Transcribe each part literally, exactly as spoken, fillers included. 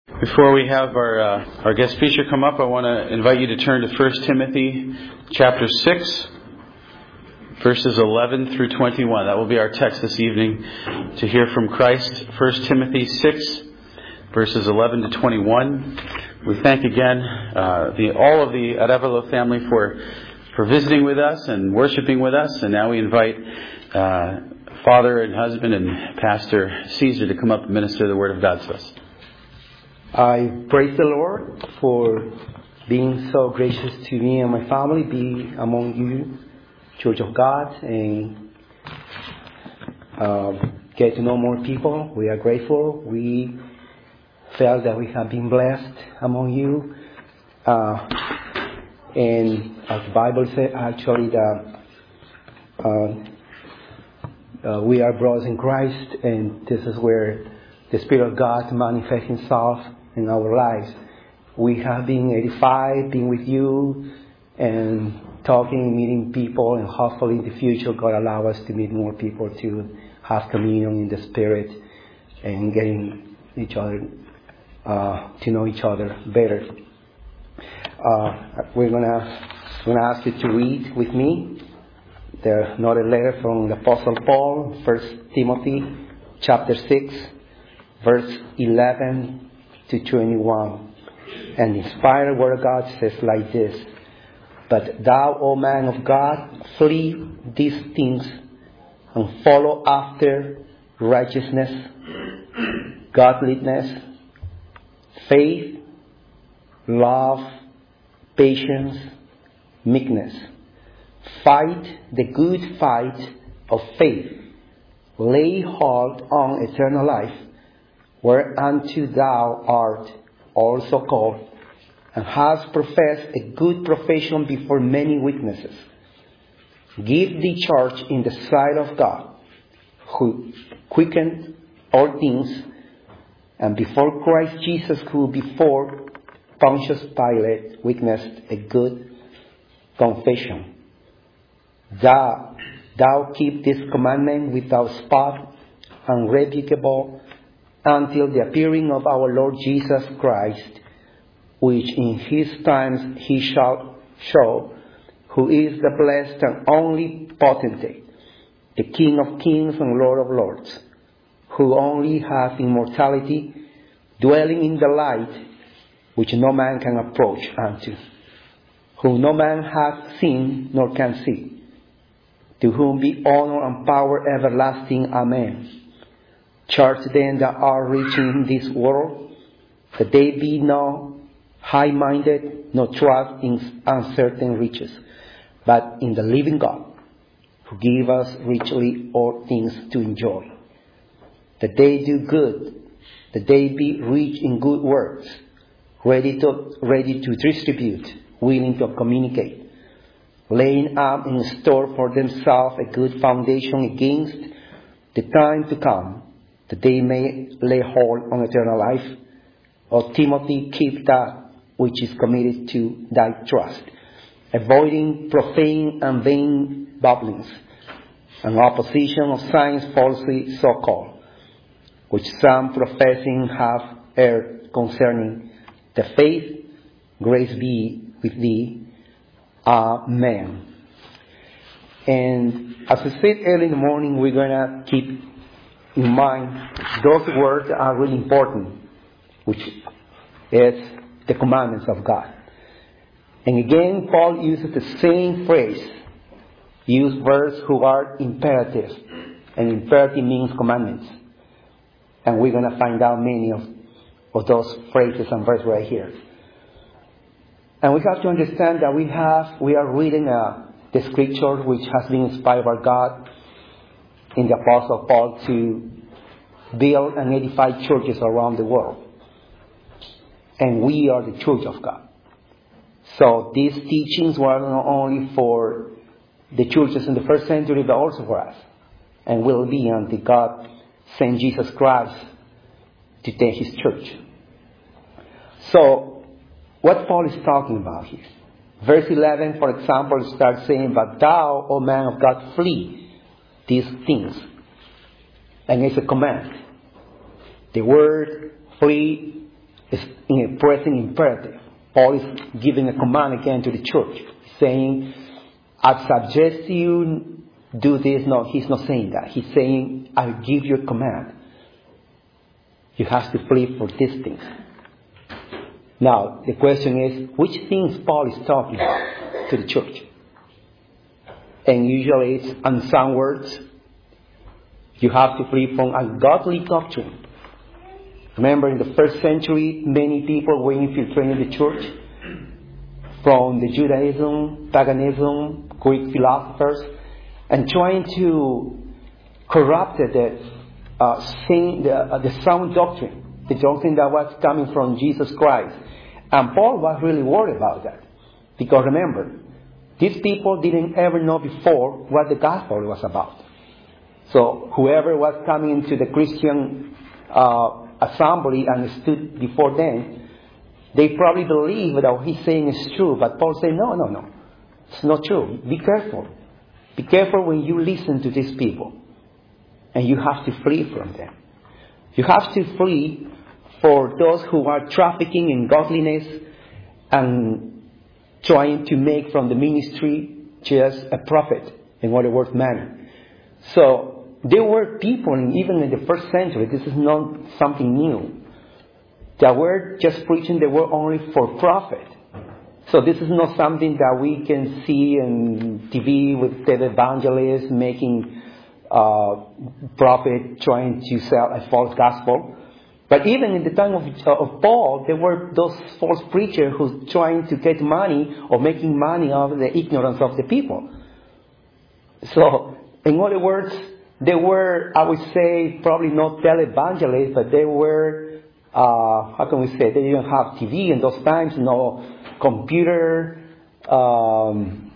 Before we have our uh, our guest speaker come up, I want to invite you to turn to First Timothy chapter six, verses eleven through twenty-one. That will be our text this evening to hear from Christ. First Timothy six, verses eleven to twenty-one. We thank again uh, the all of the Arevalo family for for visiting with us and worshiping with us. And now we invite uh, Father and husband and Pastor Caesar to come up and minister the Word of God to us. I praise the Lord for being so gracious to me and my family, be among you, Church of God, and uh, get to know more people. We are grateful. We felt that we have been blessed among you. Uh, and as the Bible says, actually, that uh, uh, we are brothers in Christ, and this is where the Spirit of God manifests Himself in our lives. We have been edified, being with you, and talking, meeting people, and hopefully in the future God allow us to meet more people to have communion in the Spirit and getting each other uh, to know each other better. Uh, we're gonna gonna ask you to read with me the another letter from the Apostle Paul, First Timothy, chapter six, verse eleven to twenty-one. And the inspired word of God says like this: But thou, O man of God, flee these things and follow after righteousness, godliness, faith, love, patience, meekness. Fight the good fight of faith. Lay hold on eternal life, whereunto thou art also called, and hast professed a good profession before many witnesses. Give thee charge in the sight of God, who quickened all things, and before Christ Jesus, who before Pontius Pilate witnessed a good confession. Thou, thou keep this commandment without spot, unrebukable, until the appearing of our Lord Jesus Christ, which in His times He shall show, who is the blessed and only potentate, the King of kings and Lord of lords, who only hath immortality, dwelling in the light, which no man can approach unto, whom no man hath seen nor can see, to whom be honor and power everlasting. Amen. Charge them that are rich in this world, that they be no high-minded, no trust in uncertain riches, but in the living God, who give us richly all things to enjoy. That they do good, that they be rich in good works, ready to ready to distribute, willing to communicate, laying up in store for themselves a good foundation against the time to come, that they may lay hold on eternal life. O Timothy, keep that which is committed to thy trust, avoiding profane and vain babblings, and opposition of signs falsely so called, which some professing have erred concerning the faith. Grace be with thee. Amen. And as I said early in the morning, we're going to keep in mind those words are really important, which is the commandments of God. And again, Paul uses the same phrase, use verbs who are imperative, and imperative means commandments. And we're going to find out many of, of those phrases and verbs right here. And we have to understand that we have we are reading uh, the scripture which has been inspired by God in the Apostle Paul to build and edify churches around the world. And we are the church of God. So these teachings were not only for the churches in the first century, but also for us. And will be until God sent Jesus Christ to take His church. So, what Paul is talking about here. Verse eleven, for example, starts saying, But thou, O man of God, flee these things. And it's a command. The word flee present imperative. Paul is giving a command again to the church, saying, I suggest you do this. No, he's not saying that. He's saying, I give you a command. You have to flee for these things. Now, the question is, which things Paul is talking about to the church? And usually it's unsound words. You have to flee from ungodly doctrine. Remember, in the first century, many people were infiltrating the church from the Judaism, paganism, Greek philosophers, and trying to corrupt the, uh, same, the, uh, the sound doctrine, the doctrine that was coming from Jesus Christ. And Paul was really worried about that. Because remember, these people didn't ever know before what the gospel was about. So whoever was coming into the Christian uh, assembly and stood before them, they probably believe that what he's saying is true. But Paul said, no, no, no. It's not true. Be careful. Be careful when you listen to these people. And you have to flee from them. You have to flee for those who are trafficking in godliness and trying to make from the ministry just a profit, in other words, money. So there were people, even in the first century, this is not something new, that were just preaching the word only for profit. So this is not something that we can see in T V with the evangelists making uh, profit, trying to sell a false gospel. But even in the time of, of Paul, there were those false preachers who trying to get money or making money out of the ignorance of the people. So, in other words, they were, I would say, probably not televangelists, but they were, uh, how can we say, they didn't have T V in those times, no computer, um,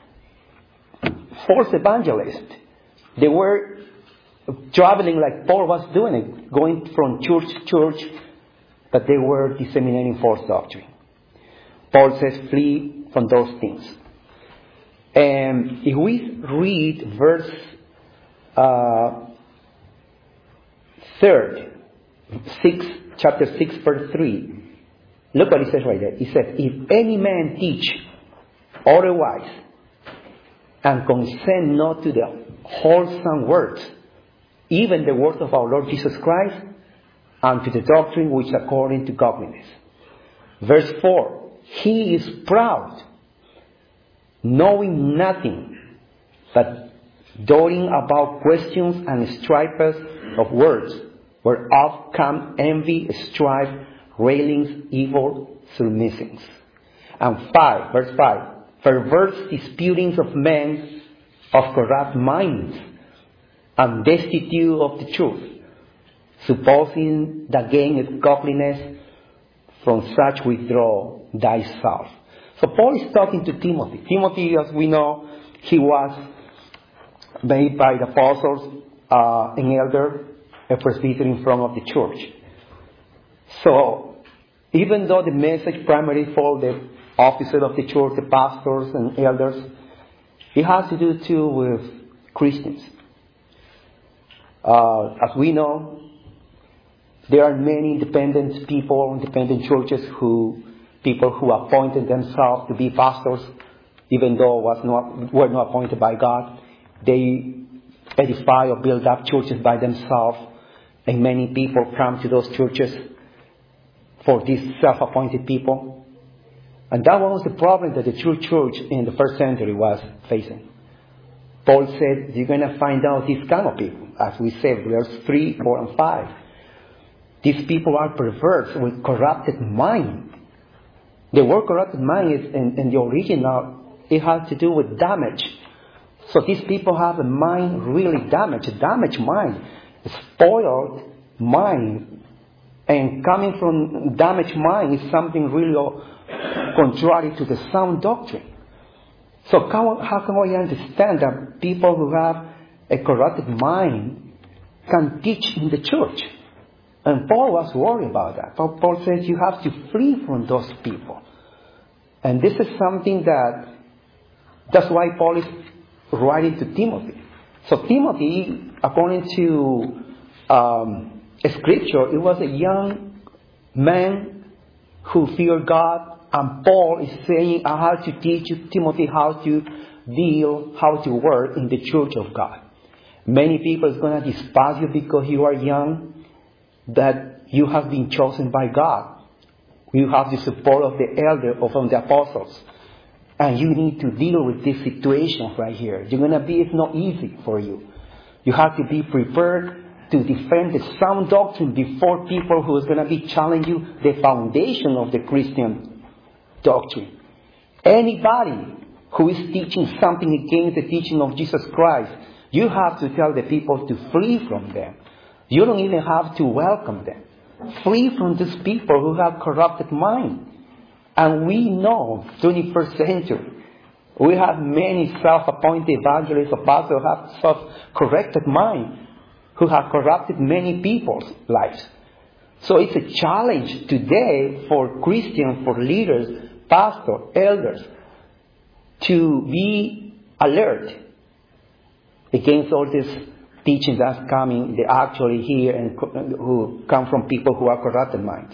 false evangelists. They were traveling like Paul was doing it, going from church to church, but they were disseminating false doctrine. Paul says, flee from those things. And if we read verse uh, third, six, chapter six, verse three, look what he says right there. He says, if any man teach otherwise and consent not to the wholesome words, even the word of our Lord Jesus Christ, and to the doctrine which according to godliness. Verse four, he is proud, knowing nothing, but doting about questions and strifes of words, whereof come envy, strife, railings, evil surmisings. And five, verse five, perverse disputings of men of corrupt minds, and destitute of the truth, supposing that gain is godliness, from such withdraw thyself. So Paul is talking to Timothy. Timothy, as we know, he was made by the apostles uh, an elder, a presbyter in front of the church. So even though the message primarily for the officers of the church, the pastors and elders, it has to do too with Christians. Uh, as we know, there are many independent people, independent churches who, people who appointed themselves to be pastors, even though was not, were not appointed by God. They edify or build up churches by themselves, and many people come to those churches for these self-appointed people. And that was the problem that the true church in the first century was facing. Paul said, you're going to find out these kind of people. As we said, verse three, four, and five. These people are perverse with corrupted mind. The word corrupted mind is in, in the original, it has to do with damage. So these people have a mind really damaged, a damaged mind, a spoiled mind. And coming from damaged mind is something really contrary to the sound doctrine. So how, how can we understand that people who have a corrupted mind can teach in the church? And Paul was worried about that. Paul says you have to flee from those people. And this is something that, that's why Paul is writing to Timothy. So Timothy, according to um, Scripture, it was a young man who fear God. And Paul is saying, I have to teach Timothy how to deal, how to work in the church of God. Many people are going to despise you because you are young, that you have been chosen by God. You have the support of the elder or from the apostles. And you need to deal with this situation right here. You're going to be, it's not easy for you. You have to be prepared to defend the sound doctrine before people who is going to be challenging you the foundation of the Christian doctrine. Anybody who is teaching something against the teaching of Jesus Christ, you have to tell the people to flee from them. You don't even have to welcome them. Flee from these people who have corrupted mind. And we know, twenty-first century, we have many self-appointed evangelists, apostles who have self-corrected mind, who have corrupted many people's lives. So it's a challenge today for Christians, for leaders, pastors, elders, to be alert against all this teaching that's coming, they actually hear and who come from people who are corrupted mind.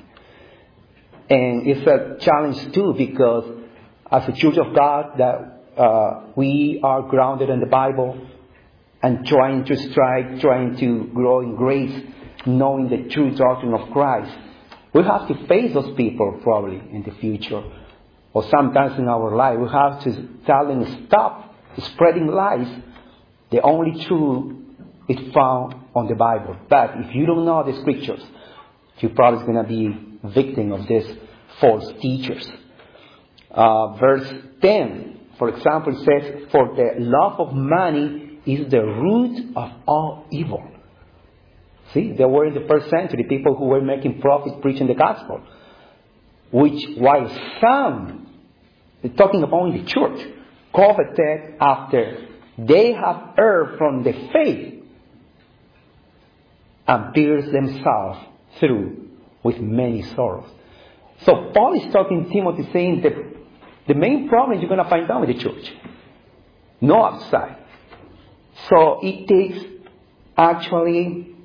And it's a challenge too, because as a church of God, that uh, we are grounded in the Bible and trying to strive, trying to grow in grace, knowing the true doctrine of Christ. We have to face those people probably in the future, or sometimes in our life. We have to tell them, stop spreading lies. The only truth is found on the Bible. But if you don't know the scriptures, you're probably going to be victim of these false teachers. Uh, verse ten, for example, says, for the love of money is the root of all evil. See, there were in the first century people who were making profit preaching the gospel. Which, while some, talking about in the church, coveted after they have erred from the faith and pierced themselves through with many sorrows. So Paul is talking to Timothy, saying that the main problem you're going to find out in the church, no outside. So it takes actually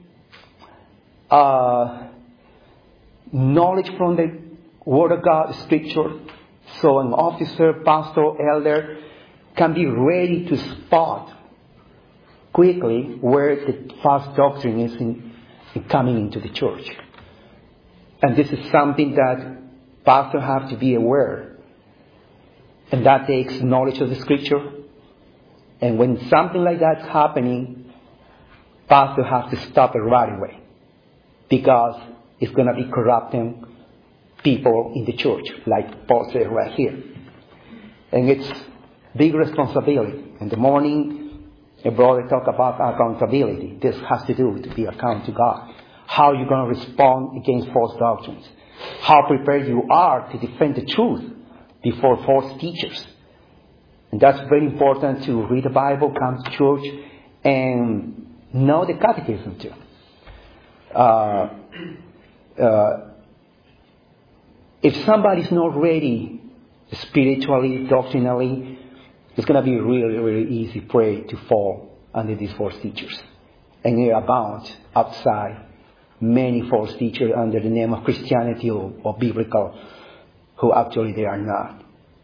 uh, knowledge from the Word of God, Scripture. So an officer, pastor, elder can be ready to spot quickly where the false doctrine is in, in coming into the church. And this is something that pastors have to be aware. And that takes knowledge of the Scripture. And when something like that's happening, pastors have to stop it right away. Because it's going to be corrupting people in the church, like Paul said right here. And it's big responsibility. In the morning, a brother talked about accountability. This has to do with be account to God. How you're going to respond against false doctrines. How prepared you are to defend the truth before false teachers. And that's very important, to read the Bible, come to church, and know the catechism too. Uh, uh, if somebody's not ready spiritually, doctrinally, it's going to be really, really easy prey to fall under these false teachers. And they abound outside. Many false teachers under the name of Christianity or, or biblical, who actually they are not.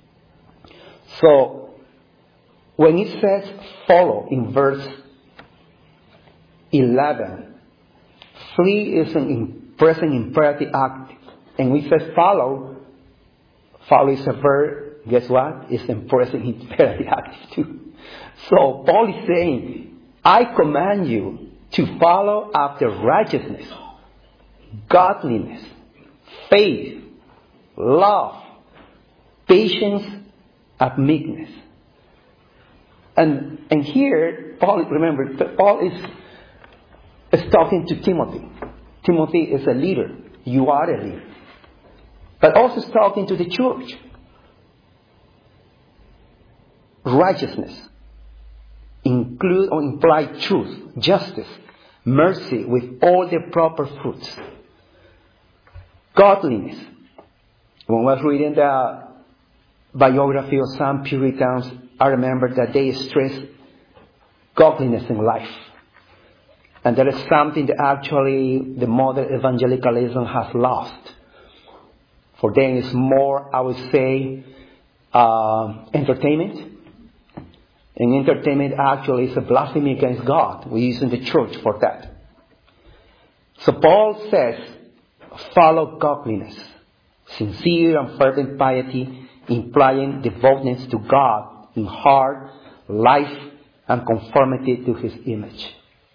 So, when it says follow in verse eleven, flee is an present imperative act. And when it says follow, follow is a verb, guess what? It's a present imperative active too. So, Paul is saying, I command you to follow after righteousness, godliness, faith, love, patience, and meekness. And and here, Paul, remember, Paul is, is talking to Timothy. Timothy is a leader. You are a leader. But also is talking to the church. Righteousness include or imply truth, justice, mercy with all the proper fruits. Godliness. When I was reading the biography of some Puritans, I remember that they stress godliness in life. And that is something that actually the modern evangelicalism has lost. For them it's more, I would say, uh, entertainment. And entertainment actually is a blasphemy against God. We use in the church for that. So Paul says, follow godliness, sincere and fervent piety, implying devoutness to God in heart, life, and conformity to His image.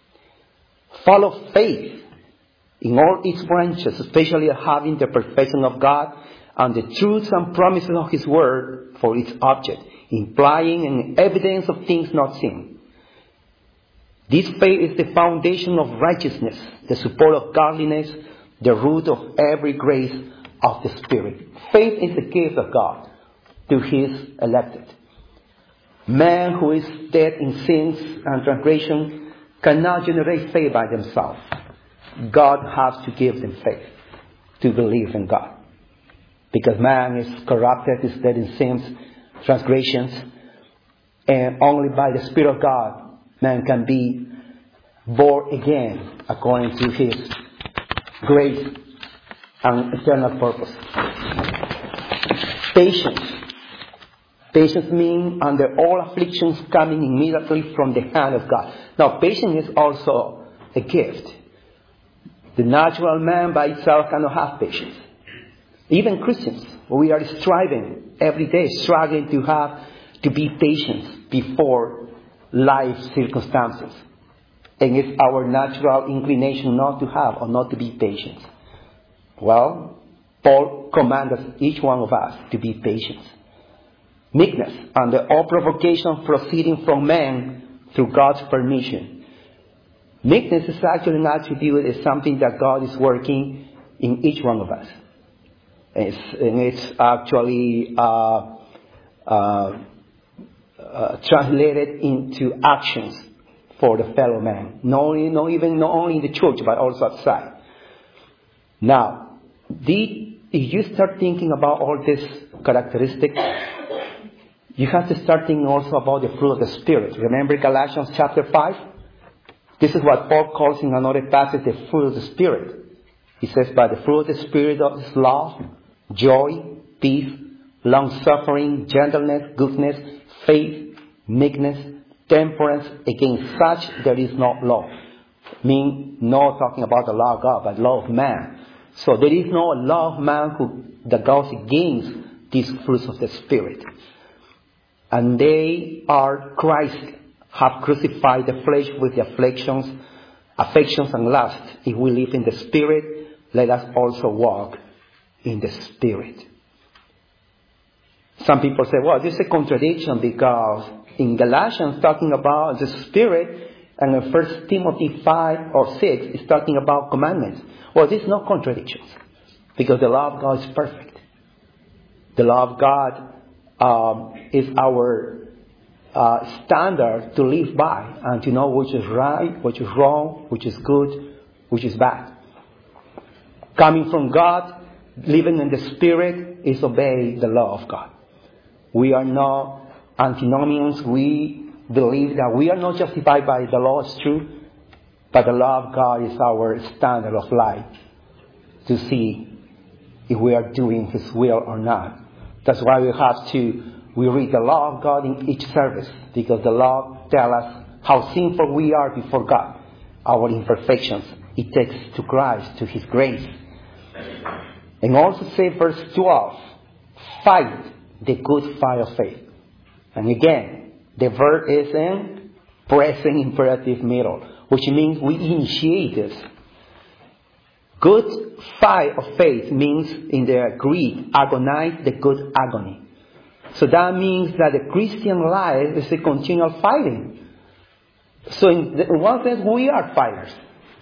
Follow faith in all its branches, especially having the perfection of God and the truths and promises of His Word for its object, implying an evidence of things not seen. This faith is the foundation of righteousness, the support of godliness, the root of every grace of the Spirit. Faith is the gift of God to His elected. Man who is dead in sins and transgression cannot generate faith by themselves. God has to give them faith to believe in God. Because man is corrupted, is dead in sins, transgressions, and only by the Spirit of God man can be born again according to His grace and eternal purpose. Patience. Patience means under all afflictions coming immediately from the hand of God. Now, patience is also a gift. The natural man by itself cannot have patience. Even Christians, we are striving every day, struggling to have, to be patient before life circumstances. And it's our natural inclination not to have or not to be patient. Well, Paul commands each one of us to be patient. Meekness, under all provocation proceeding from man through God's permission. Meekness is actually an attribute, is something that God is working in each one of us. It's, and it's actually uh, uh, uh, translated into actions for the fellow man. Not, only, not even not only in the church, but also outside. Now, the, if you start thinking about all these characteristics, you have to start thinking also about the fruit of the Spirit. Remember Galatians chapter five? This is what Paul calls in another passage the fruit of the Spirit. He says, by the fruit of the Spirit is love, joy, peace, long-suffering, gentleness, goodness, faith, meekness, temperance. Against such there is no law. I mean, not talking about the law of God, but law of man. So there is no law of man who, that goes against these fruits of the Spirit. And they are Christ have crucified the flesh with the afflictions, affections and lusts. If we live in the Spirit, let us also walk in the Spirit. Some people say, well, this is a contradiction because in Galatians talking about the Spirit and in First Timothy five or six is talking about commandments. Well, there's no contradictions because the law of God is perfect. The law of God um, is our uh, standard to live by and to know which is right, which is wrong, which is good, which is bad. Coming from God, living in the Spirit is obey the law of God. We are not antinomians. We believe that we are not justified by the law, it's true, but the law of God is our standard of life to see if we are doing His will or not. That's why we have to, we read the law of God in each service, because the law tells us how sinful we are before God, our imperfections. It takes to Christ, to His grace. And also say verse twelve, fight the good fight of faith. And again, the verb is in present imperative middle, which means we initiate this. Good fight of faith means in the Greek, agonize the good agony. So that means that the Christian life is a continual fighting. So in, the, in one sense, we are fighters.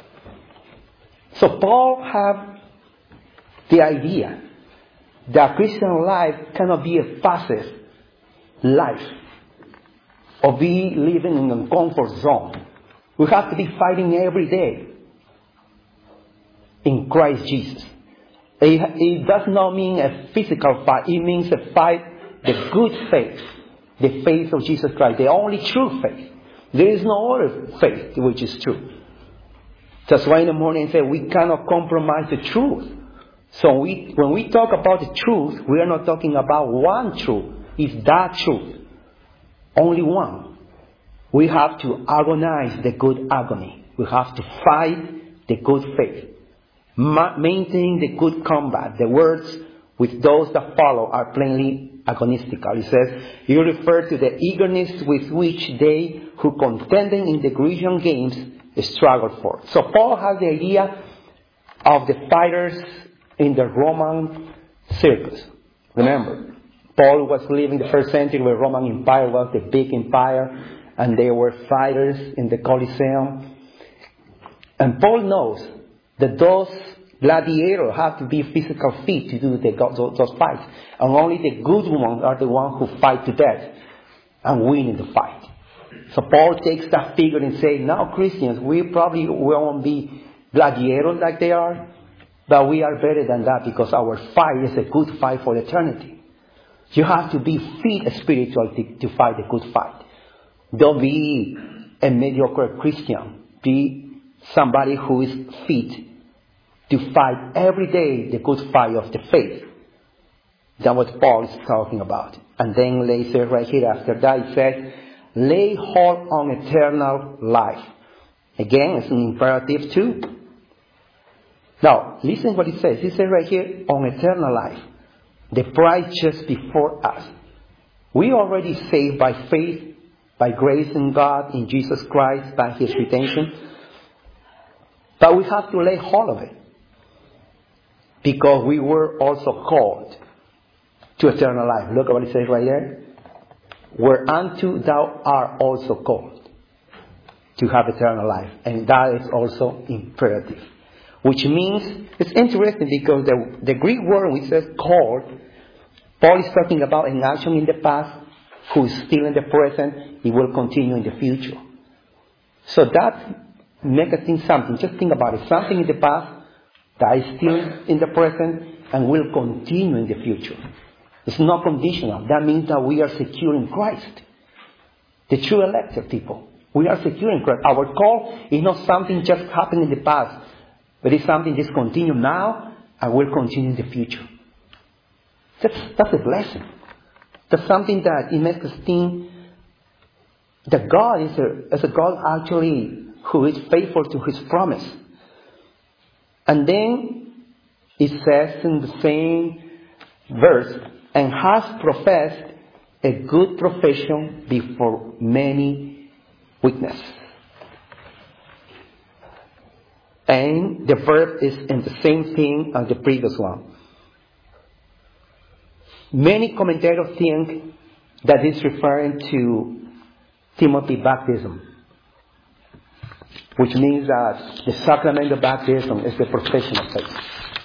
So Paul had the idea that Christian life cannot be a passive life or be living in a comfort zone. We have to be fighting every day in Christ Jesus. It, it does not mean a physical fight. It means a fight, the good faith, the faith of Jesus Christ, the only true faith. There is no other faith which is true. That's why in the morning I say we cannot compromise the truth. So we, when we talk about the truth, we are not talking about one truth. It's that truth. Only one. We have to agonize the good agony. We have to fight the good faith. Ma- maintain the good combat. The words with those that follow are plainly agonistical. It says, you refer to the eagerness with which they who contending in the Grecian games struggle for. So Paul has the idea of the fighters in the Roman circus. Remember, Paul was living the first century where Roman Empire was the big empire, and there were fighters in the Colosseum. And Paul knows that those gladiators have to be physical fit to do the, those, those fights. And only the good ones are the ones who fight to death and win in the fight. So Paul takes that figure and says, now Christians, we probably won't be gladiators like they are, but we are better than that because our fight is a good fight for eternity. You have to be fit spiritually to fight a good fight. Don't be a mediocre Christian. Be somebody who is fit to fight every day the good fight of the faith. That's what Paul is talking about. And then later, right here after that, it says, lay hold on eternal life. Again, it's an imperative too. Now, listen what it says. It says right here, on eternal life. The prize just before us. We already saved by faith, by grace in God, in Jesus Christ, by His redemption. But we have to lay hold of it. Because we were also called to eternal life. Look at what it says right there. Whereunto thou art also called to have eternal life. And that is also imperative. Which means, it's interesting because the, the Greek word which says called, Paul is talking about an action in the past, who is still in the present, it will continue in the future. So that makes us think something. Just think about it. Something in the past that is still in the present and will continue in the future. It's not conditional. That means that we are secure in Christ. The true elected people. We are secure in Christ. Our call is not something just happened in the past, but it's something that's continued now and will continue in the future. That's, that's a blessing. That's something that it makes us think that God is a, is a God actually who is faithful to His promise. And then it says in the same verse, and has professed a good profession before many witnesses. And the verb is in the same thing as the previous one. Many commentators think that it's referring to Timothy baptism, which means that the sacrament of baptism is the profession of faith.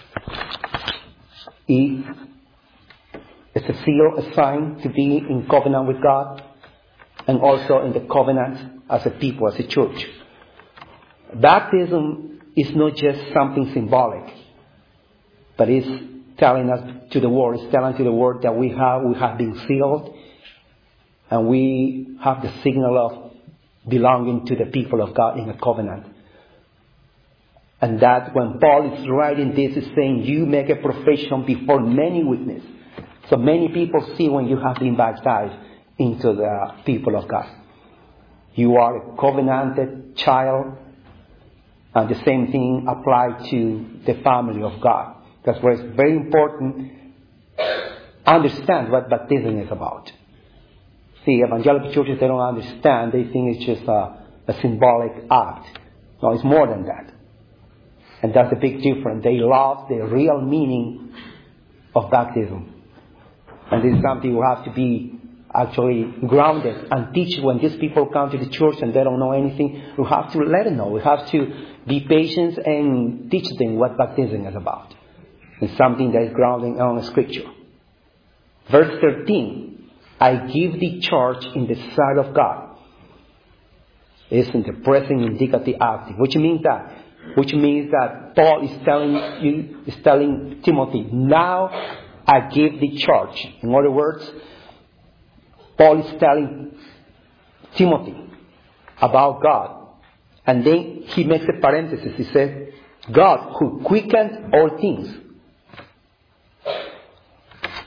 It is a seal, a sign to be in covenant with God, and also in the covenant as a people, as a church. Baptism is not just something symbolic, but it's telling us to the world, it's telling to the world that we have, we have been sealed, and we have the signal of belonging to the people of God in a covenant. And that when Paul is writing this, is saying you make a profession before many witnesses. So many people see when you have been baptized into the people of God. You are a covenanted child, and the same thing applies to the family of God. That's why it's very important to understand what baptism is about. See, evangelical churches, they don't understand. They think it's just a, a symbolic act. No, it's more than that. And that's a big difference. They lost the real meaning of baptism. And this is something you have to be actually grounded and teach. When these people come to the church and they don't know anything, you have to let them know. We have to be patient and teach them what baptism is about. It's something that is grounded on Scripture. Verse thirteen, I give thee charge in the sight of God. It's in the present indicative active, which means that, which means that Paul is telling you, is telling Timothy, now I give thee charge. In other words, Paul is telling Timothy about God. And then he makes a parenthesis. He says, God who quickened all things.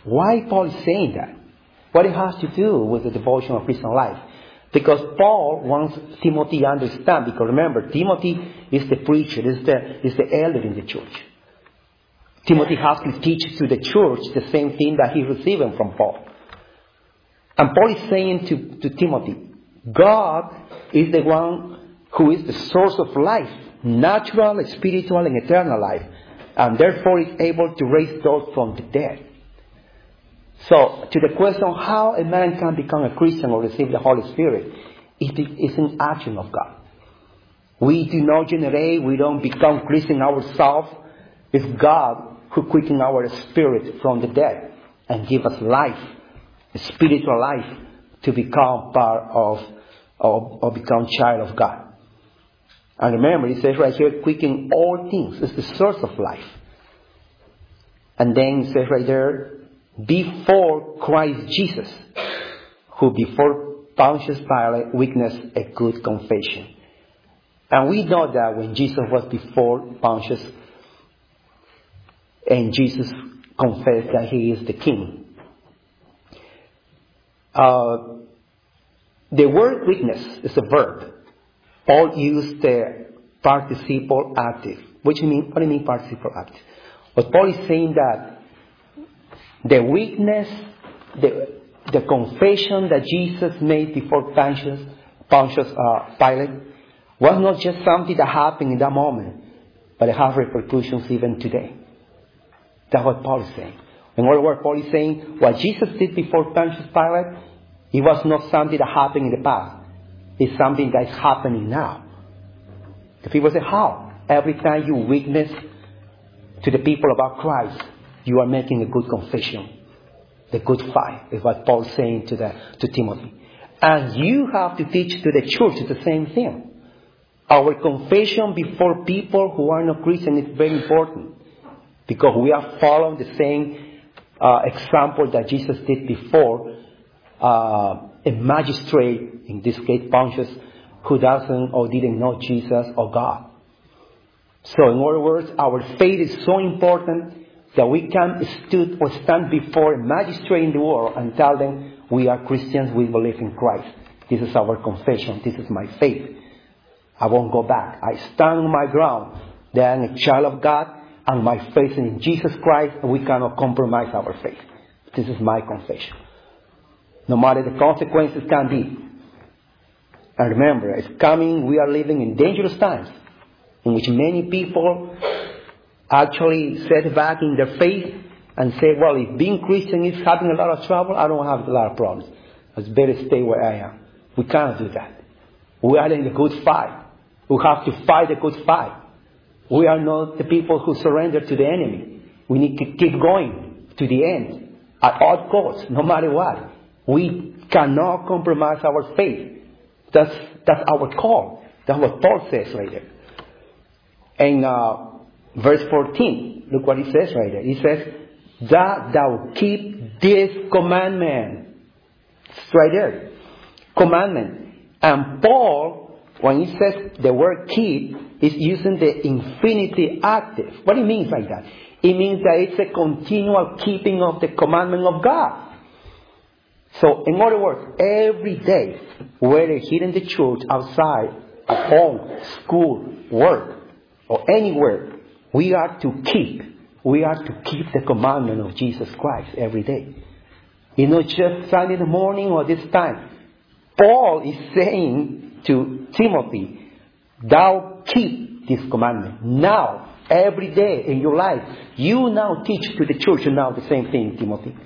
Why Paul is saying that? What it has to do with the devotion of Christian life? Because Paul wants Timothy to understand, because remember, Timothy is the preacher, is the, is the elder in the church. Timothy has to teach to the church the same thing that he's receiving from Paul. And Paul is saying to, to Timothy, God is the one who is the source of life, natural, spiritual, and eternal life, and therefore is able to raise those from the dead. So, to the question how a man can become a Christian or receive the Holy Spirit, it is an action of God. We do not generate, we don't become Christian ourselves. It's God who quickens our spirit from the dead and give us life, a spiritual life, to become part of, of or become child of God. And remember, it says right here, quicken all things. It's the source of life. And then it says right there, before Christ Jesus, who before Pontius Pilate witnessed a good confession. And we know that when Jesus was before Pontius, and Jesus confessed that he is the king. Uh, the word witness is a verb. Paul used the participle active. What do you mean? What do you mean participle active? But Paul is saying that the witness, the, the confession that Jesus made before Pontius, Pontius uh, Pilate was not just something that happened in that moment, but it has repercussions even today. That's what Paul is saying. In other words, Paul is saying what Jesus did before Pontius Pilate, it was not something that happened in the past. It's something that is happening now. The people say, how? Every time you witness to the people about Christ, you are making a good confession. The good fight is what Paul is saying to, the, to Timothy. And you have to teach to the church the same thing. Our confession before people who are not Christian is very important. Because we are following the same uh, example that Jesus did before uh, a magistrate, in this case Pontius, who doesn't or didn't know Jesus or God. So in other words, our faith is so important that we can stood or stand before a magistrate in the world and tell them we are Christians, we believe in Christ. This is our confession, this is my faith. I won't go back. I stand on my ground. That I'm a child of God and my faith is in Jesus Christ, and we cannot compromise our faith. This is my confession. No matter the consequences can be. And remember, it's coming, we are living in dangerous times in which many people actually set back in their faith and say, well, if being Christian is having a lot of trouble, I don't have a lot of problems. It's better stay where I am. We cannot do that. We are in the good fight. We have to fight the good fight. We are not the people who surrender to the enemy. We need to keep going to the end at all costs, no matter what. We cannot compromise our faith. That's, that's our call. That's what Paul says right there. And uh, verse fourteen, look what he says right there. He says, that thou keep this commandment. It's right there. Commandment. And Paul, when he says the word keep, is using the infinitive active. What it means like that? It means that it's a continual keeping of the commandment of God. So, in other words, every day, whether here in the church, outside, at home, school, work, or anywhere, we are to keep, we are to keep the commandment of Jesus Christ every day. You know, just Sunday in the morning or this time. Paul is saying to Timothy, thou keep this commandment. Now, every day in your life, you now teach to the church now the same thing, Timothy.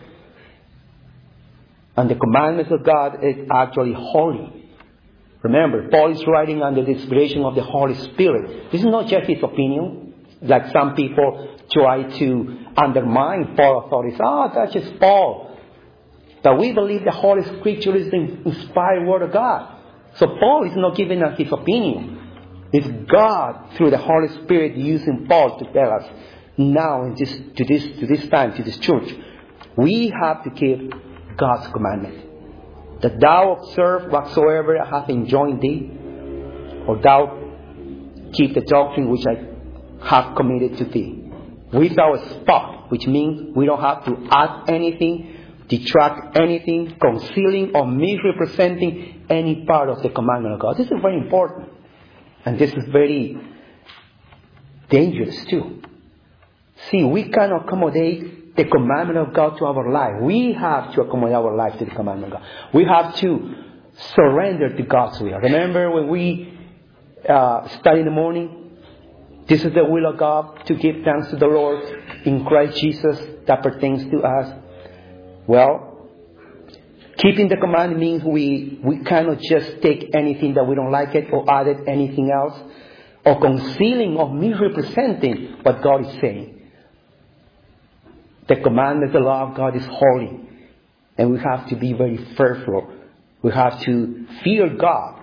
And the commandments of God is actually holy. Remember, Paul is writing under the inspiration of the Holy Spirit. This is not just his opinion, like some people try to undermine Paul's authority. Ah, that's just Paul. But we believe the Holy Scripture is the inspired Word of God. So Paul is not giving us his opinion. It's God, through the Holy Spirit, using Paul to tell us, now in this, to this, to this time, to this church, we have to keep God's commandment. That thou observe whatsoever I have enjoined thee, or thou keep the doctrine which I have committed to thee, without spot which means we don't have to add anything, detract anything, concealing or misrepresenting any part of the commandment of God. This is very important. And this is very dangerous too. See, we can accommodate the commandment of God to our life. We have to accommodate our life to the commandment of God. We have to surrender to God's will. Remember when we uh, study in the morning? This is the will of God, to give thanks to the Lord in Christ Jesus that pertains to us. Well, keeping the command means we, we cannot just take anything that we don't like it or add it anything else, or concealing or misrepresenting what God is saying. The commandment, the law of God is holy, and we have to be very fearful. We have to fear God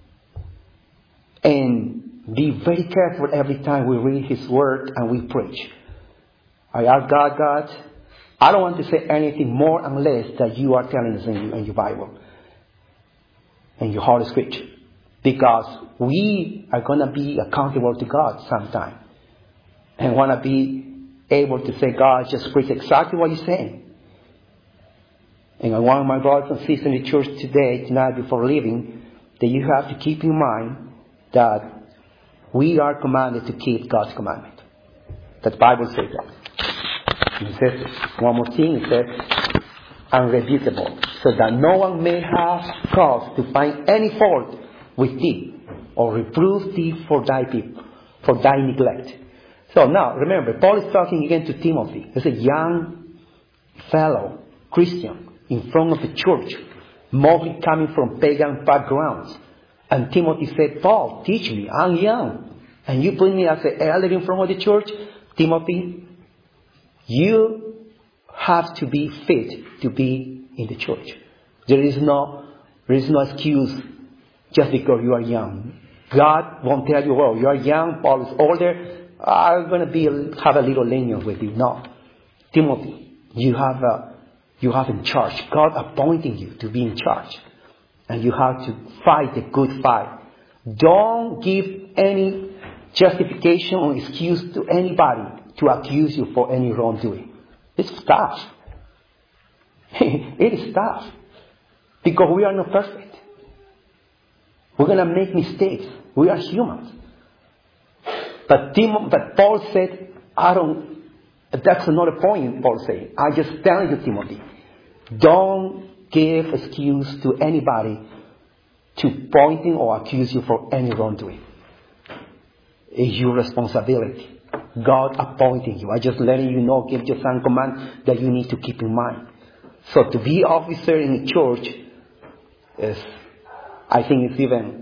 and be very careful every time we read His Word and we preach. I ask God, God, I don't want to say anything more unless that you are telling us in, in your Bible, in your Holy Scripture. Because we are going to be accountable to God sometime. And want to be able to say, God, just preach exactly what you're saying. And I want my brothers and sisters in the church today, tonight before leaving, that you have to keep in mind that we are commanded to keep God's commandment. The Bible says that. It says, one more thing, it says, unrebukable, so that no one may have cause to find any fault with thee, or reprove thee for thy people, for thy neglect. So now, remember, Paul is talking again to Timothy. He's a young fellow Christian in front of the church, mostly coming from pagan backgrounds. And Timothy said, Paul, teach me, I'm young. And you put me as an elder in front of the church? Timothy, you have to be fit to be in the church. There is no, there is no excuse just because you are young. God won't tell you, well, you are young, Paul is older, I'm going to be have a little lenience with you. No. Timothy, you have a, you have in charge. God appointing you to be in charge. And you have to fight the good fight. Don't give any justification or excuse to anybody to accuse you for any wrongdoing. It's tough. It is tough. Because we are not perfect. We're going to make mistakes. We are humans. But, Tim, but Paul said, I don't, that's not a point, Paul said. I just tell you, Timothy, don't give excuse to anybody to pointing or accuse you for any wrongdoing. It's your responsibility. God appointing you. I just letting you know, give you some command that you need to keep in mind. So to be officer in the church is, I think it's even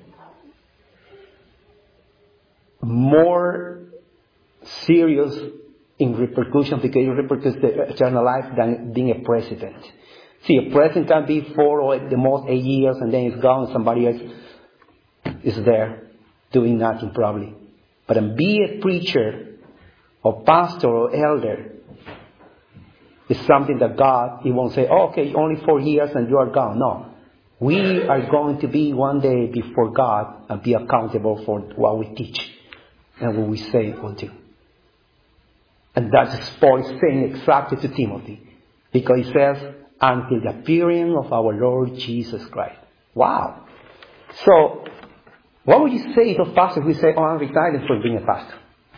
more serious in repercussion, because it repercutes the eternal life, than being a president. See, a president can be four or at the most eight years and then it's gone. Somebody else is there doing nothing probably. But to be a preacher or pastor or elder is something that God, He won't say, oh, okay, only four years and you are gone. No. We are going to be one day before God and be accountable for what we teach and what we say or do. And that's Paul is saying exactly to Timothy. Because he says, until the appearing of our Lord Jesus Christ. Wow. So, what would you say to a pastor who say, oh, I'm retired from being a pastor?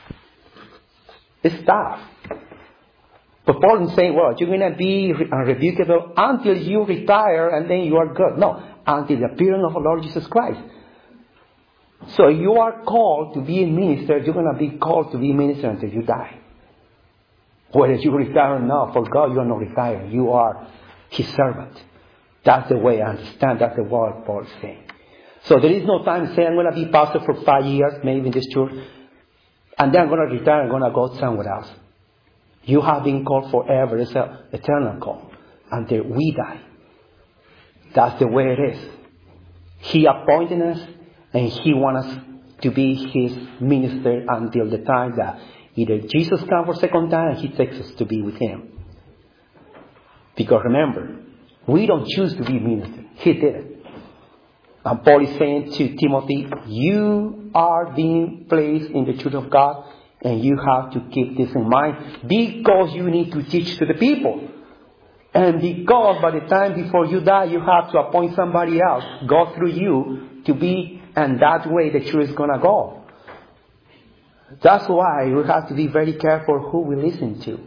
It's tough. But Paul is saying, well, you're going to be unrebukable until you retire and then you are good. No, until the appearing of our Lord Jesus Christ. So you are called to be a minister. You're going to be called to be a minister until you die. Whether you retire or not, for God, you are not retired. You are His servant. That's the way I understand. That's the word Paul is saying. So there is no time to say, I'm going to be pastor for five years, maybe in this church, and then I'm going to retire, I'm going to go somewhere else. You have been called forever. It's an eternal call until we die. That's the way it is. He appointed us, and He wants us to be His minister until the time that either Jesus comes for a second time and He takes us to be with Him. Because remember, we don't choose to be minister. He did it. And Paul is saying to Timothy, you are being placed in the church of God And you have to keep this in mind because you need to teach to the people. And because by the time before you die, you have to appoint somebody else, go through you to be, and that way the church is going to go. That's why we have to be very careful who we listen to.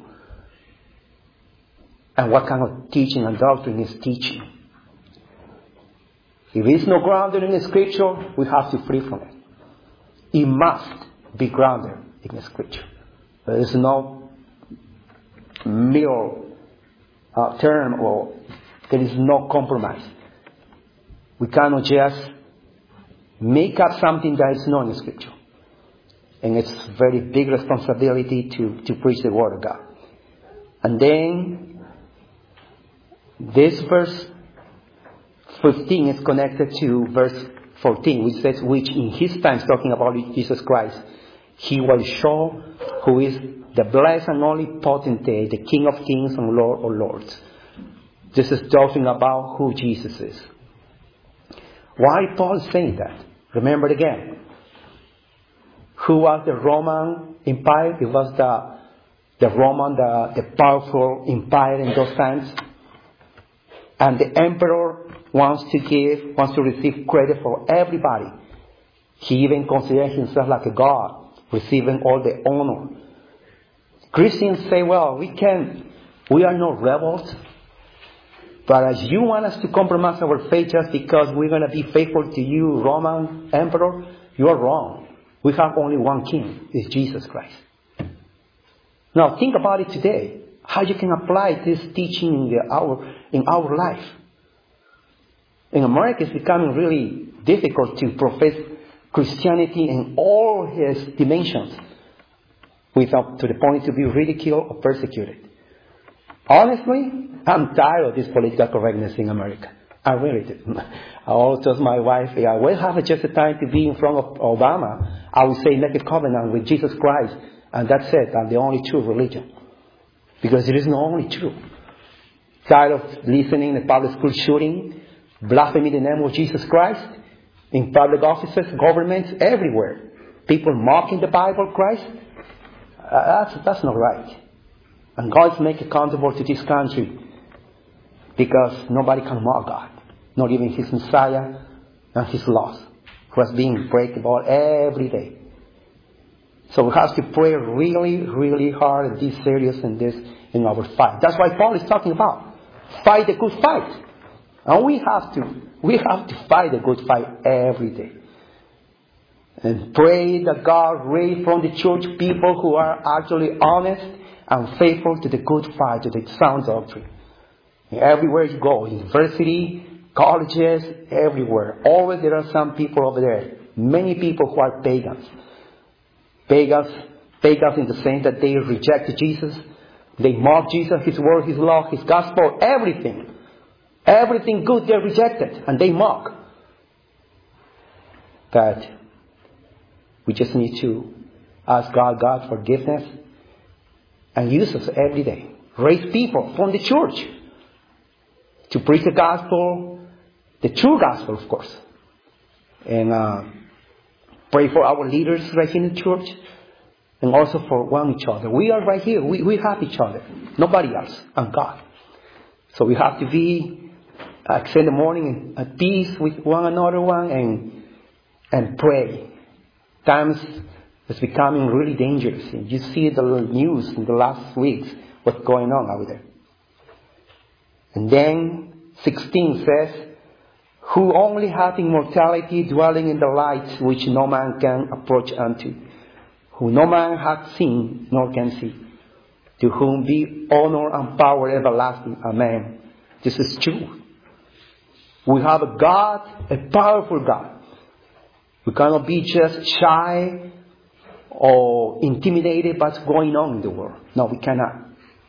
And what kind of teaching and doctrine is teaching. If it's not grounded in the scripture, we have to flee from it. It must be grounded in the scripture. There is no middle uh, term, or there is no compromise. We cannot just make up something that is not in the scripture. And it's a very big responsibility to, to preach the word of God. And then this verse fifteen is connected to verse fourteen, which says, which in his times, talking about Jesus Christ, he will show who is the blessed and only potentate, the King of kings and Lord of lords. This is talking about who Jesus is. Why Paul is saying that? Remember again. Who was the Roman Empire? It was the, the Roman, the, the powerful empire in those times. And the emperor wants to give, wants to receive credit for everybody. He even considers himself like a god, receiving all the honor. Christians say, well, we can, we are not rebels. But as you want us to compromise our faith just because we're going to be faithful to you, Roman emperor, you are wrong. We have only one king, it's Jesus Christ. Now think about it today. How you can apply this teaching in, the, our, in our life. In America, it's becoming really difficult to profess Christianity in all its dimensions without to the point to be ridiculed or persecuted. Honestly, I'm tired of this political correctness in America. I really do. I always tell my wife, if I will have just a time to be in front of Obama, I will say make a covenant with Jesus Christ, and that's it. I'm the only true religion. Because it is not only true. Tired of listening to public school shooting, blaspheming the name of Jesus Christ, in public offices, governments, everywhere. People mocking the Bible, Christ. Uh, that's, that's not right. And God's make accountable to this country because nobody can mock God. Not even His Messiah and His laws, who has been breakable every day. So we have to pray really, really hard and be serious in this, in our fight. That's why Paul is talking about. Fight the good fight. And we have to, we have to fight the good fight every day. And pray that God raise from the church people who are actually honest and faithful to the good fight, to the sound doctrine. And everywhere you go, university, colleges, everywhere. Always there are some people over there. Many people who are pagans. Pagans, pagans in the sense that they reject Jesus. They mock Jesus, His word, His law, His gospel, everything. Everything good they rejected and they mock. But we just need to ask God, God, forgiveness and use us every day. Raise people from the church to preach the gospel, the true gospel, of course. And uh, pray for our leaders right here in the church and also for one each other. We are right here. We, we have each other. Nobody else and God. So we have to be uh, in the morning at peace with one another one and and pray. Times it's becoming really dangerous. You see the news in the last weeks, what's going on out there. And then sixteen says, who only have immortality dwelling in the light which no man can approach unto, who no man hath seen nor can see, to whom be honor and power everlasting. Amen. This is true. We have a God, a powerful God. We cannot be just shy or intimidated by what's going on in the world. No, we cannot.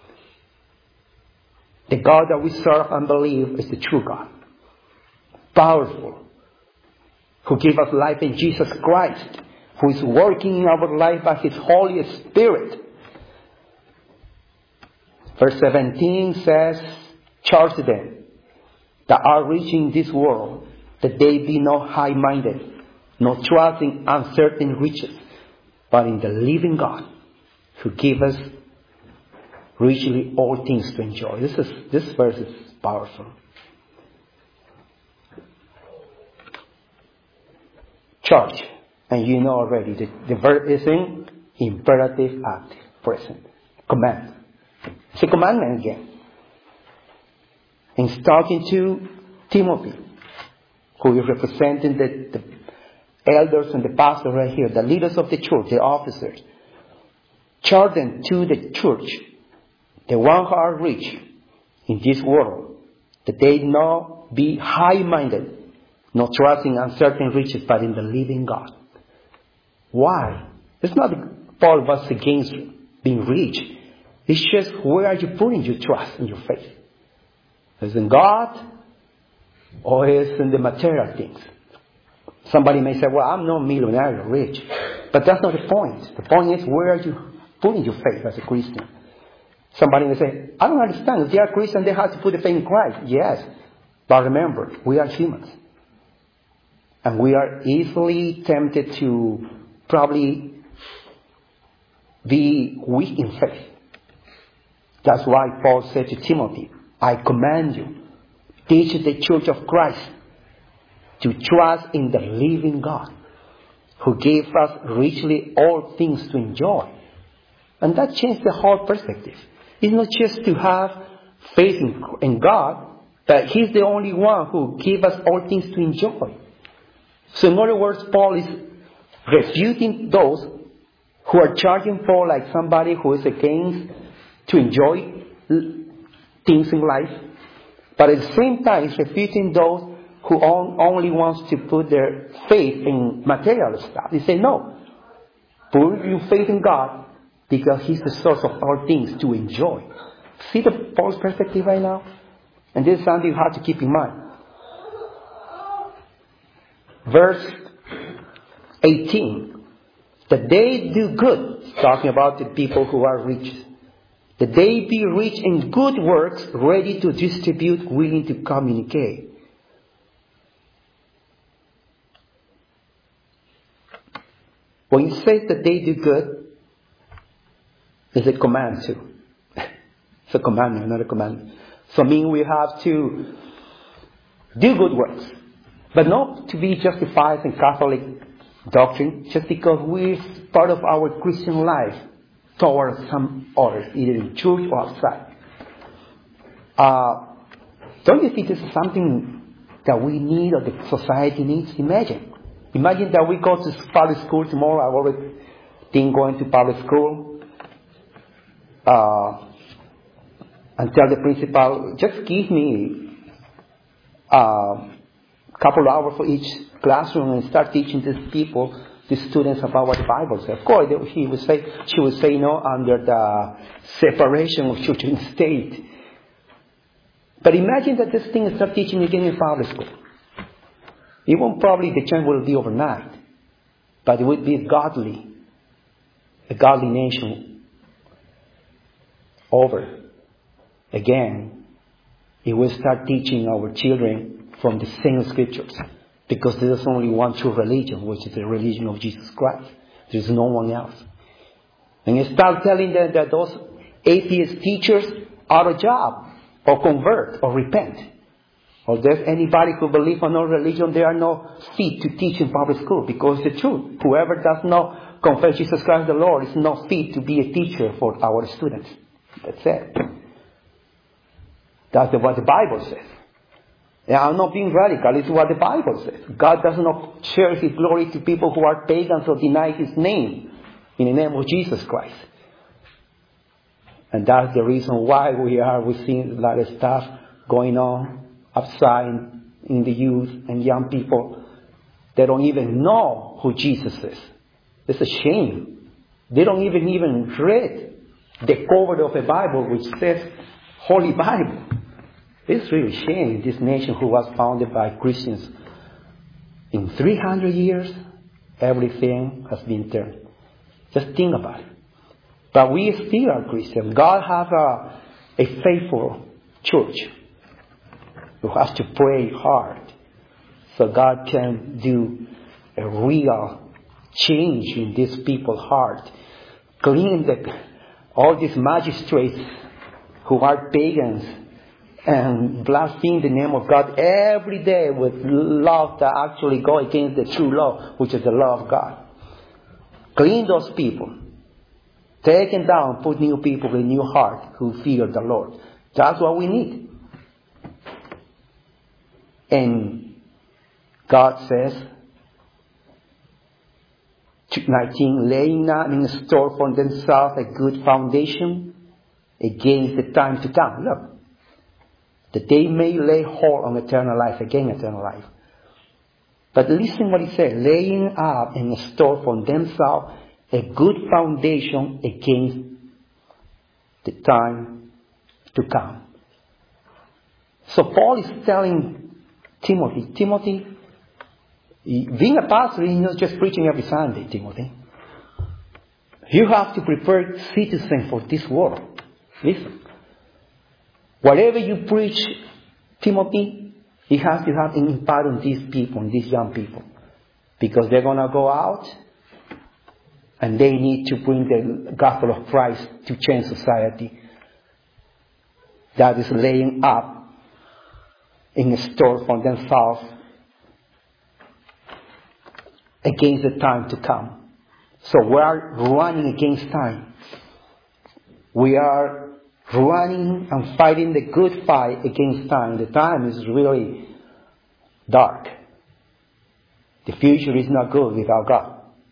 The God that we serve and believe is the true God. Powerful. Who gave us life in Jesus Christ. Who is working in our life by His Holy Spirit. Verse seventeen says, charge them that are reaching this world, that they be not high-minded, not trusting uncertain riches, but in the living God, who give us richly all things to enjoy. This is this verse is powerful. Church, and you know already that the verb is in imperative active present. Command. It's a commandment again. And it's talking to Timothy, who is representing the, the elders and the pastor right here, the leaders of the church, the officers. Charge them to the church, the one who are rich in this world, that they not be high-minded, not trusting uncertain riches, but in the living God. Why? It's not Paul was against being rich. It's just where are you putting your trust and your faith? Is it in God or is it in the material things? Somebody may say, well, I'm not millionaire or rich. But that's not the point. The point is, where are you putting your faith as a Christian? Somebody may say, I don't understand. If they are Christian, they have to put the faith in Christ. Yes. But remember, we are humans. And we are easily tempted to probably be weak in faith. That's why Paul said to Timothy, I command you, teach the church of Christ to trust in the living God, who gave us richly all things to enjoy. And that changed the whole perspective. It's not just to have faith in, in God, but He's the only one who gave us all things to enjoy. So in other words, Paul is refuting those who are charging Paul like somebody who is against to enjoy things in life. But at the same time, he's refuting those who only wants to put their faith in material stuff. He say, no. Put your faith in God because He's the source of all things to enjoy. See the Paul's perspective right now? And this is something you have to keep in mind. Verse eighteen. That they do good. Talking about the people who are rich. That they be rich in good works, ready to distribute, willing to communicate. When it says that they do good, it's a command too. It's a commandment, not a command. So I mean we have to do good works. But not to be justified in Catholic doctrine, just because we're part of our Christian life towards some others, either in church or outside. Uh, don't you think this is something that we need or the society needs? Imagine. Imagine that we go to public school tomorrow. I already think going to public school. Uh, and tell the principal, just give me a uh, couple of hours for each classroom and start teaching these people, the students, about what the Bible says. Of course, he would say, she would say no under the separation of church and state. But imagine that this thing is start teaching again in public school. It won't probably, the change will be overnight. But it would be godly, a godly nation over. Again, it will start teaching our children from the same scriptures. Because there is only one true religion, which is the religion of Jesus Christ. There is no one else. And you start telling them that those atheist teachers are a job, or convert, or repent. Or there's anybody who believes in no religion, they are not fit to teach in public school. Because it's the truth. Whoever does not confess Jesus Christ the Lord is not fit to be a teacher for our students. That's it. That's what the Bible says. And I'm not being radical. It's what the Bible says. God does not share His glory to people who are pagans or deny His name in the name of Jesus Christ. And that's the reason why we are, we see a lot of stuff going on outside in the youth and young people. They don't even know who Jesus is. It's a shame. They don't even even read the cover of the Bible, which says Holy Bible. It's really a shame. This nation who was founded by Christians in three hundred years, everything has been turned. Just think about it. But we still are Christians. God has a, a faithful church who has to pray hard so God can do a real change in these people's heart. clean the, all these magistrates who are pagans and blaspheme the name of God every day with love that actually go against the true law, which is the law of God. Clean those people. Take them down, put new people with a new heart who fear the Lord. That's what we need. And God says, nineteen, laying up in store for themselves a good foundation against the time to come. Look, that they may lay hold on eternal life, again eternal life. But listen what he said, laying up in store for themselves a good foundation against the time to come. So Paul is telling Timothy, Timothy, being a pastor is not just preaching every Sunday, Timothy. You have to prepare citizens for this world. Listen. Whatever you preach, Timothy, it has to have an impact on these people, on these young people. Because they're going to go out and they need to bring the gospel of Christ to change society. That is laying up in a store for themselves against the time to come. So we are running against time. We are running and fighting the good fight against time. The time is really dark. The future is not good without God.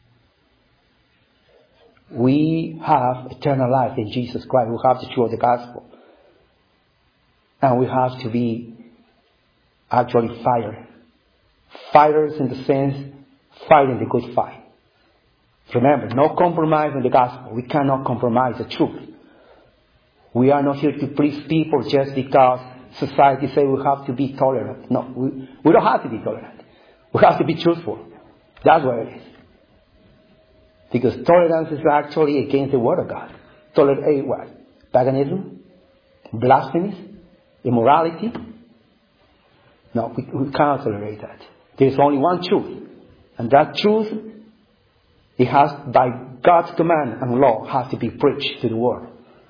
We have eternal life in Jesus Christ. We have the truth of the gospel. And we have to be actually fighters. Fighters in the sense, fighting the good fight. Remember, no compromise on the gospel. We cannot compromise the truth. We are not here to please people just because society says we have to be tolerant. No, we, we don't have to be tolerant. We have to be truthful. That's what it is. Because tolerance is actually against the word of God. Tolerate what? Paganism? Blasphemy? Immorality? No, we, we cannot tolerate that. There is only one truth. And that truth, it has, by God's command and law, has to be preached to the world.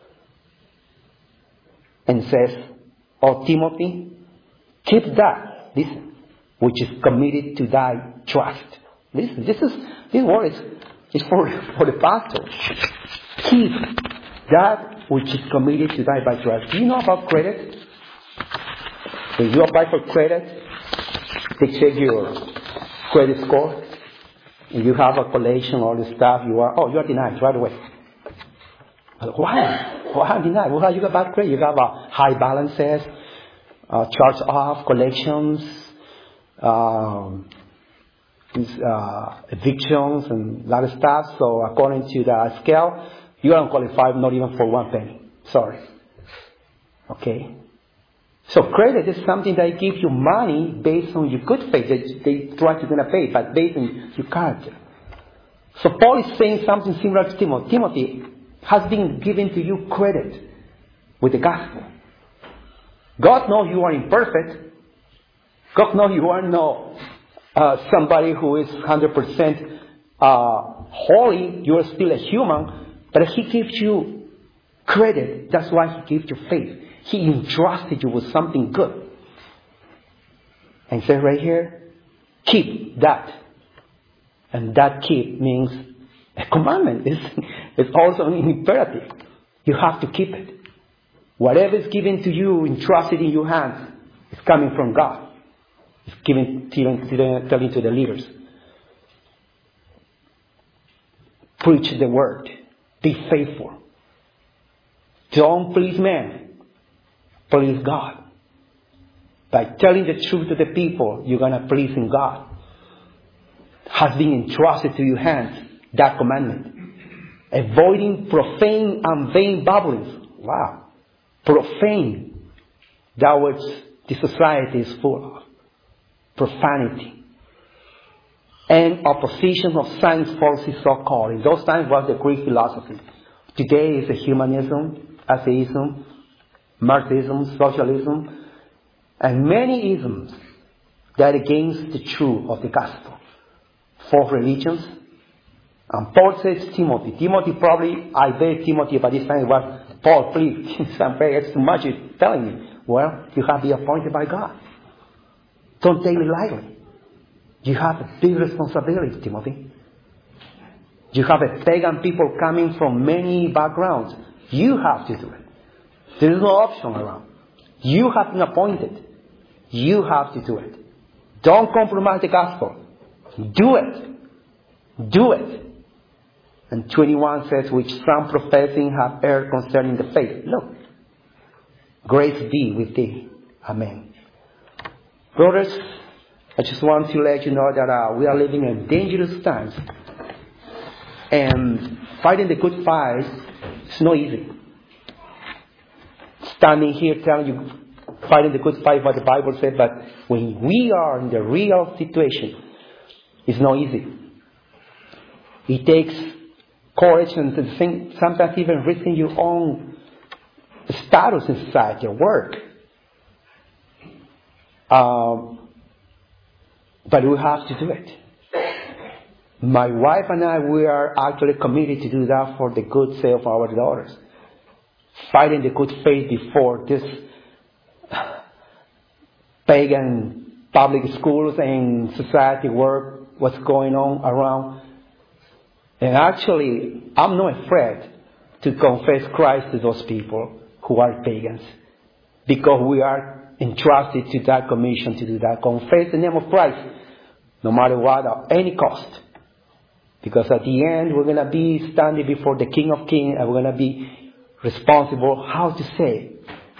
And says, "Oh Timothy, keep that, listen, which is committed to thy trust." Listen, this is, this word is, is for, for the pastor. Keep that which is committed to thy by trust. Do you know about credit? When you apply for credit, they check your credit score. And you have a collection, all the stuff, you are, oh, you are denied right away. Why? Why denied? Well, you got bad credit. You have uh, high balances, uh, charge off, collections, um, uh, evictions, and a lot of stuff. So according to the scale, you don't qualify not even for one penny. Sorry. Okay? So credit is something that gives you money based on your good faith. They, they try to gonna pay, but based on your character. So Paul is saying something similar to Timothy. Timothy has been given to you credit with the gospel. God knows you are imperfect. God knows you are not uh, somebody who is one hundred percent uh, holy. You are still a human. But He gives you credit. That's why He gives you faith. He entrusted you with something good. And says right here, keep that. And that keep means a commandment. It's, it's also an imperative. You have to keep it. Whatever is given to you, entrusted in your hands, is coming from God. It's given to, telling to the leaders. Preach the word. Be faithful. Don't please men. Please God. By telling the truth to the people, you're going to please in God. Has been entrusted to your hands, that commandment. Avoiding profane and vain babblings. Wow. Profane. That which the society is full of. Profanity. And opposition of science falsely so called. In those times was the Greek philosophy. Today is a humanism, atheism, Marxism, socialism, and many isms that are against the truth of the gospel. False religions, And Paul says to Timothy, Timothy probably, I bet Timothy by this time was, Paul, please, it's too much you're telling me. Well, you have been appointed by God. Don't take it lightly. You have a big responsibility, Timothy. You have a pagan people coming from many backgrounds. You have to do it. There is no option around. You have been appointed. You have to do it. Don't compromise the gospel. Do it. Do it. And twenty-one says, which some professing have erred concerning the faith. Look. Grace be with thee. Amen. Brothers, I just want to let you know that uh, we are living in dangerous times. And fighting the good fight is not easy. Standing here telling you, fighting the good fight, what the Bible said, but when we are in the real situation, it's not easy. It takes courage and to think, sometimes even risking your own status in society, work. Um, but we have to do it. My wife and I, we are actually committed to do that for the good sake of our daughters. Fighting the good faith before this pagan public schools and society work, what's going on around. And actually, I'm not afraid to confess Christ to those people who are pagans. Because we are entrusted to that commission to do that. Confess the name of Christ, no matter what, at any cost. Because at the end, we're going to be standing before the King of Kings and we're going to be responsible how to say.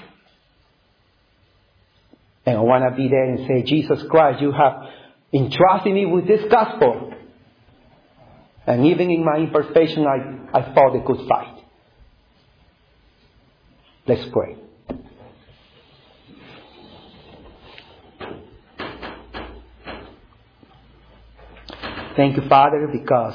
And I want to be there and say, Jesus Christ, you have entrusted me with this gospel. And even in my imperfection, I, I fought a good fight. Let's pray. Thank you, Father, because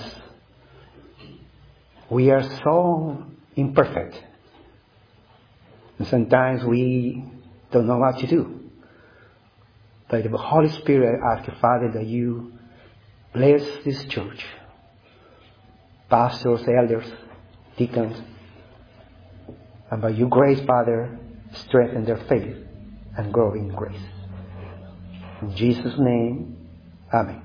we are so imperfect. And sometimes we don't know what to do. But the Holy Spirit, I ask you, Father, that you bless this church. Pastors, elders, deacons. And by your grace, Father, strengthen their faith and grow in grace. In Jesus' name, Amen.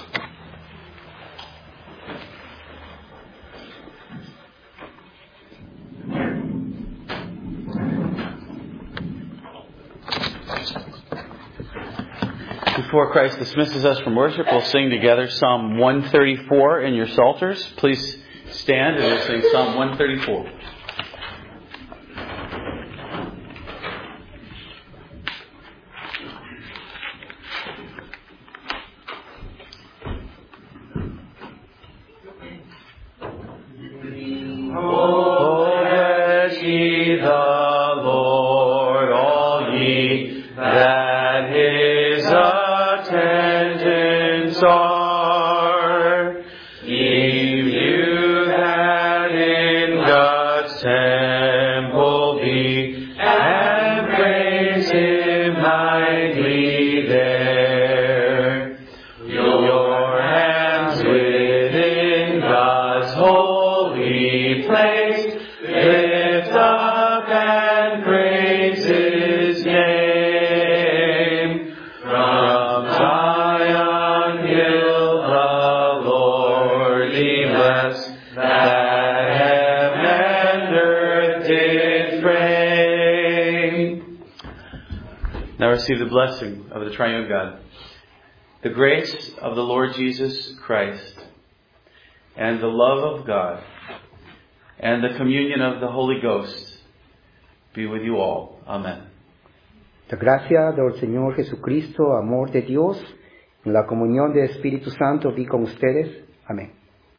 Before Christ dismisses us from worship, we'll sing together Psalm one thirty-four in your psalters. Please stand and we'll sing Psalm one thirty-four. Receive the blessing of the triune God. The grace of the Lord Jesus Christ and the love of God and the communion of the Holy Ghost be with you all. Amen. La gracia del Señor Jesucristo, amor de Dios, la comunión del Espíritu Santo be con ustedes. Amén.